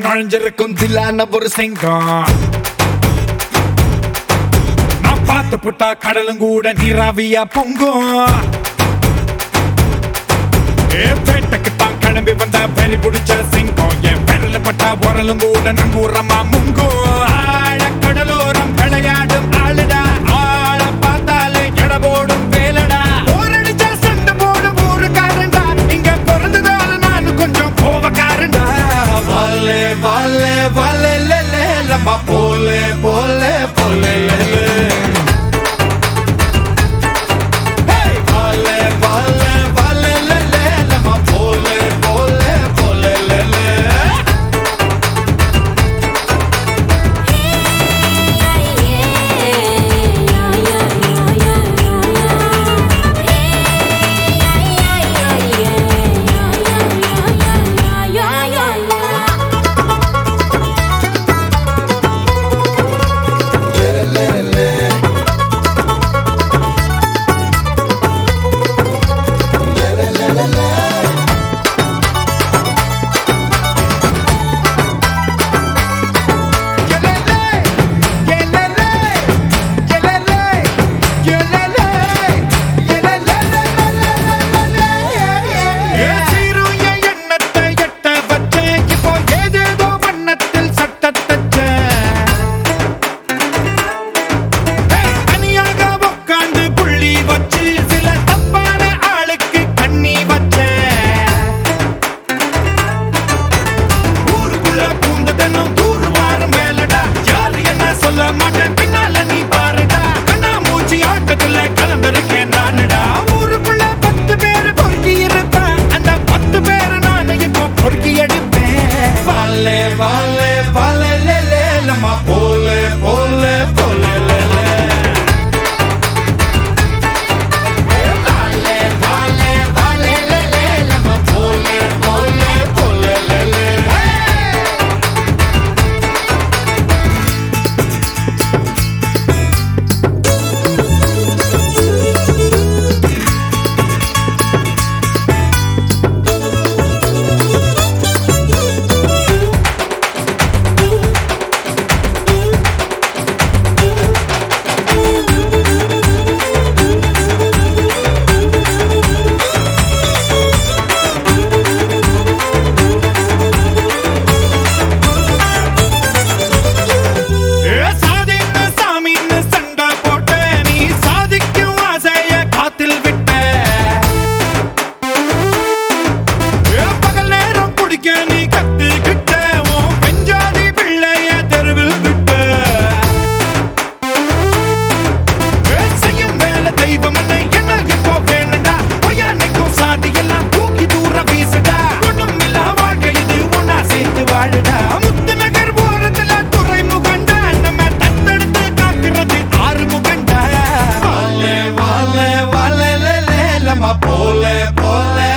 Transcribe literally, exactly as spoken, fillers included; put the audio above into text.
நுழைஞ்சிருக்கும் தில்லான ஒரு சிங்கம். நான் பார்த்து புட்டா கடலும் கூட நீராவியா பொங்கும். பேட்டைக்கு தான் கிளம்பி வந்த பெரி பிடிச்ச சிங்கம். என் பெரல பட்டா உரலும் கூட நங்கூரமா முங்கும். ஆழ கடலோரம் விளையாடும் ஆளுடா, ஆழ பார்த்தாலே எடபோடும் வேலடா. ஓரடிச்சா சண்டை போடும் ஊருக்காரண்டா, இங்க பிறந்ததால நானு கொஞ்சம் கோவக்காரண்டா. வாலே வாலே வாலே லே லம்மா போலே போலே போலே லே. Vale, vale, le, le, la ma pole, pole, pole, le, le. Vale, vale, vale, le, le, la ma pole, pole, pole, le, le. Ma pole, pole.